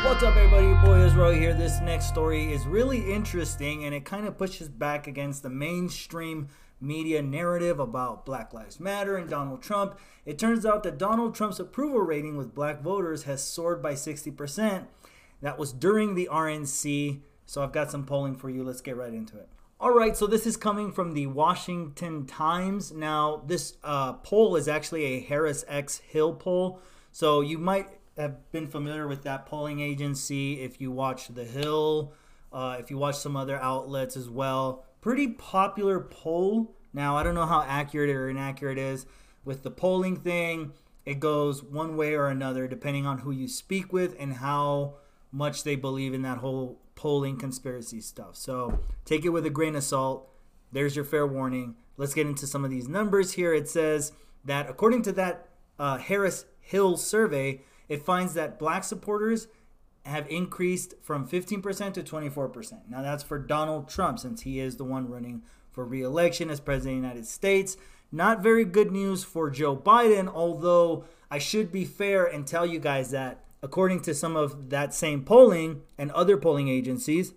What's up, everybody? Your boy Israel here. This next story is really interesting, and it kind of pushes back against the mainstream media narrative about Black Lives Matter and Donald Trump. It turns out that Donald Trump's approval rating with black voters has soared by 60%. That was during the RNC. So I've got some polling for you. Let's get right into it. All right, so this is coming from the Washington Times. Now, this poll is actually a Harris X Hill poll. So you might have been familiar with that polling agency if you watch The Hill, if you watch some other outlets as well. Pretty popular poll. Now, I don't know how accurate or inaccurate it is. With the polling thing, it goes one way or another depending on who you speak with and how much they believe in that whole polling conspiracy stuff. So take it with a grain of salt. There's your fair warning. Let's get into some of these numbers here. It says that according to that Harris Hill survey, it finds that black supporters have increased from 15% to 24%. Now that's for Donald Trump, since he is the one running for re-election as president of the United States. Not very good news for Joe Biden, although I should be fair and tell you guys that according to some of that same polling and other polling agencies,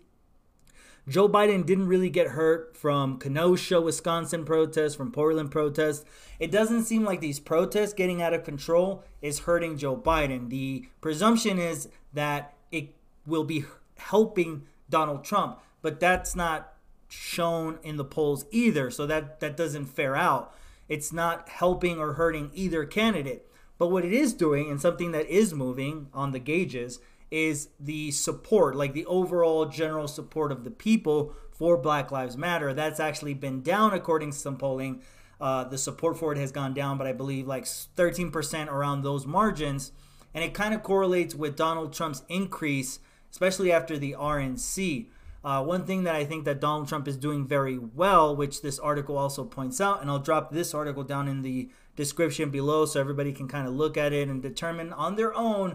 Joe Biden didn't really get hurt from Kenosha, Wisconsin protests, from Portland protests. It doesn't seem like these protests getting out of control is hurting Joe Biden. The presumption is that it will be helping Donald Trump, but that's not shown in the polls either, so that doesn't fare out. It's not helping or hurting either candidate. But what it is doing, and something that is moving on the gauges, is the support, like the overall general support of the people for Black Lives Matter. That's actually been down according to some polling. The support for it has gone down, but I believe like 13% around those margins. And it kind of correlates with Donald Trump's increase, especially after the RNC. One thing that I think that Donald Trump is doing very well, which this article also points out, and I'll drop this article down in the description below so everybody can kind of look at it and determine on their own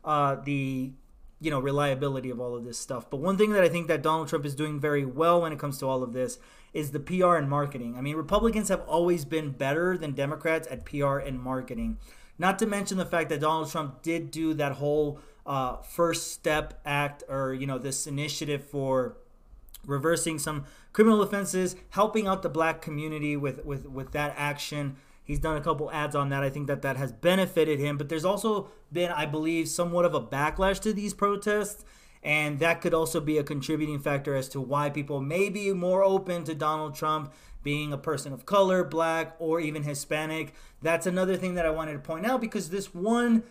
the reliability of all of this stuff. But one thing that I think that Donald Trump is doing very well when it comes to all of this is the PR and marketing. I mean, Republicans have always been better than Democrats at PR and marketing. Not to mention the fact that Donald Trump did do that whole First Step Act, or this initiative for reversing some criminal offenses, helping out the black community with that action. He's done a couple ads on that. I think that has benefited him. But there's also been, I believe, somewhat of a backlash to these protests. And that could also be a contributing factor as to why people may be more open to Donald Trump being a person of color, black, or even Hispanic. That's another thing that I wanted to point out, because this one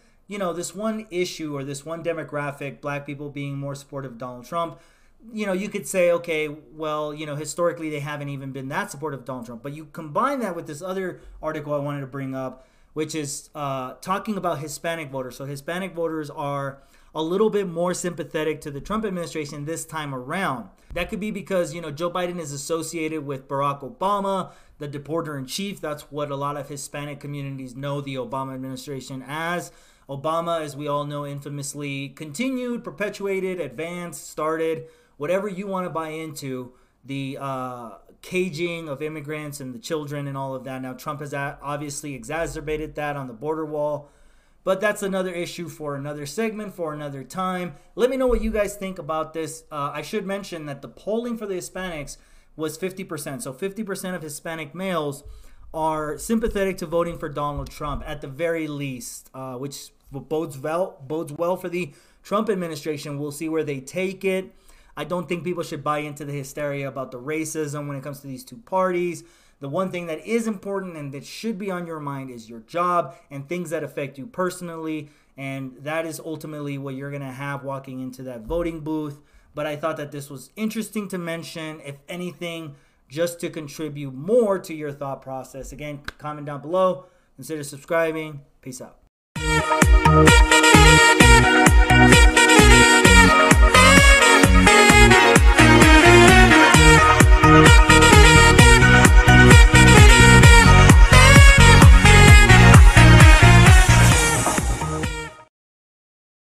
issue, or this one demographic, black people being more supportive of Donald Trump, you could say, okay, well, historically they haven't even been that supportive of Donald Trump. But you combine that with this other article I wanted to bring up, which is talking about Hispanic voters. So Hispanic voters are a little bit more sympathetic to the Trump administration this time around. That could be because, Joe Biden is associated with Barack Obama, the deporter-in-chief. That's what a lot of Hispanic communities know the Obama administration as. Obama, as we all know, infamously continued, perpetuated, advanced, started, whatever you want to buy into, the caging of immigrants and the children and all of that. Now, Trump has obviously exacerbated that on the border wall. But that's another issue for another segment, for another time. Let me know what you guys think about this. I should mention that the polling for the Hispanics was 50%. So 50% of Hispanic males are sympathetic to voting for Donald Trump at the very least, which bodes well for the Trump administration. We'll see where they take it. I don't think people should buy into the hysteria about the racism when it comes to these two parties. The one thing that is important and that should be on your mind is your job and things that affect you personally. And that is ultimately what you're going to have walking into that voting booth. But I thought that this was interesting to mention, if anything, just to contribute more to your thought process. Again, comment down below. Consider subscribing. Peace out.